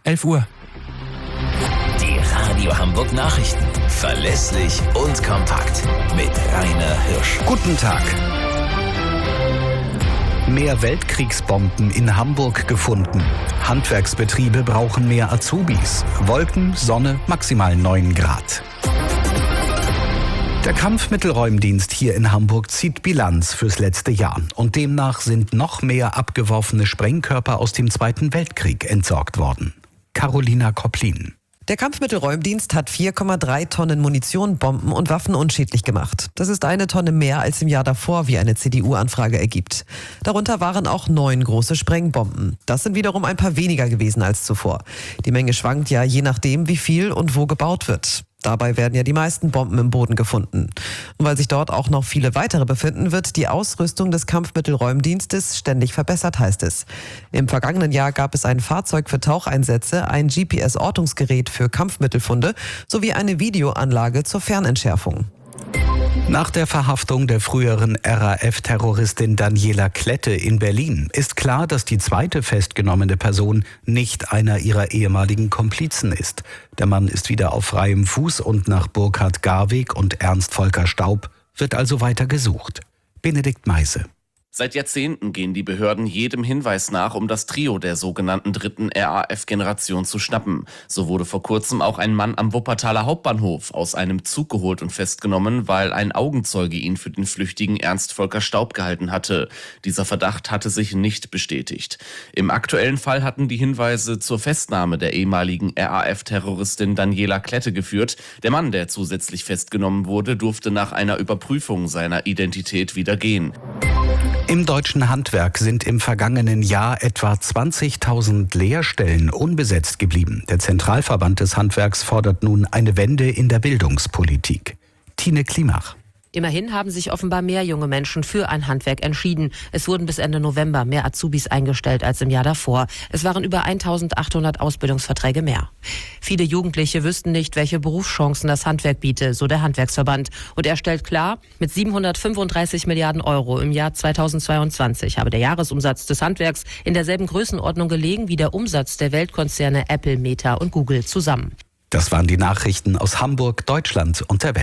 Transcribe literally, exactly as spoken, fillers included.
elf Uhr. Die Radio Hamburg Nachrichten. Verlässlich und kompakt. Mit Rainer Hirsch. Guten Tag. Mehr Weltkriegsbomben in Hamburg gefunden. Handwerksbetriebe brauchen mehr Azubis. Wolken, Sonne, maximal neun Grad. Der Kampfmittelräumdienst hier in Hamburg zieht Bilanz fürs letzte Jahr. Und demnach sind noch mehr abgeworfene Sprengkörper aus dem Zweiten Weltkrieg entsorgt worden. Carolina Koplin. Der Kampfmittelräumdienst hat vier Komma drei Tonnen Munition, Bomben und Waffen unschädlich gemacht. Das ist eine Tonne mehr als im Jahr davor, wie eine C D U-Anfrage ergibt. Darunter waren auch neun große Sprengbomben. Das sind wiederum ein paar weniger gewesen als zuvor. Die Menge schwankt ja je nachdem, wie viel und wo gebaut wird. Dabei werden ja die meisten Bomben im Boden gefunden. Und weil sich dort auch noch viele weitere befinden, wird die Ausrüstung des Kampfmittelräumdienstes ständig verbessert, heißt es. Im vergangenen Jahr gab es ein Fahrzeug für Taucheinsätze, ein G P S-Ortungsgerät für Kampfmittelfunde sowie eine Videoanlage zur Fernentschärfung. Nach der Verhaftung der früheren R A F-Terroristin Daniela Klette in Berlin ist klar, dass die zweite festgenommene Person nicht einer ihrer ehemaligen Komplizen ist. Der Mann ist wieder auf freiem Fuß und nach Burkhard Garweg und Ernst Volker Staub wird also weiter gesucht. Benedikt Meise. Seit Jahrzehnten gehen die Behörden jedem Hinweis nach, um das Trio der sogenannten dritten R A F-Generation zu schnappen. So wurde vor kurzem auch ein Mann am Wuppertaler Hauptbahnhof aus einem Zug geholt und festgenommen, weil ein Augenzeuge ihn für den flüchtigen Ernst Volker Staub gehalten hatte. Dieser Verdacht hatte sich nicht bestätigt. Im aktuellen Fall hatten die Hinweise zur Festnahme der ehemaligen R A F-Terroristin Daniela Klette geführt. Der Mann, der zusätzlich festgenommen wurde, durfte nach einer Überprüfung seiner Identität wieder gehen. Im deutschen Handwerk sind im vergangenen Jahr etwa zwanzigtausend Lehrstellen unbesetzt geblieben. Der Zentralverband des Handwerks fordert nun eine Wende in der Bildungspolitik. Tine Klimach. Immerhin haben sich offenbar mehr junge Menschen für ein Handwerk entschieden. Es wurden bis Ende November mehr Azubis eingestellt als im Jahr davor. Es waren über eintausendachthundert Ausbildungsverträge mehr. Viele Jugendliche wüssten nicht, welche Berufschancen das Handwerk biete, so der Handwerksverband. Und er stellt klar, mit siebenhundertfünfunddreißig Milliarden Euro im Jahr zweitausendzweiundzwanzig habe der Jahresumsatz des Handwerks in derselben Größenordnung gelegen wie der Umsatz der Weltkonzerne Apple, Meta und Google zusammen. Das waren die Nachrichten aus Hamburg, Deutschland und der Welt.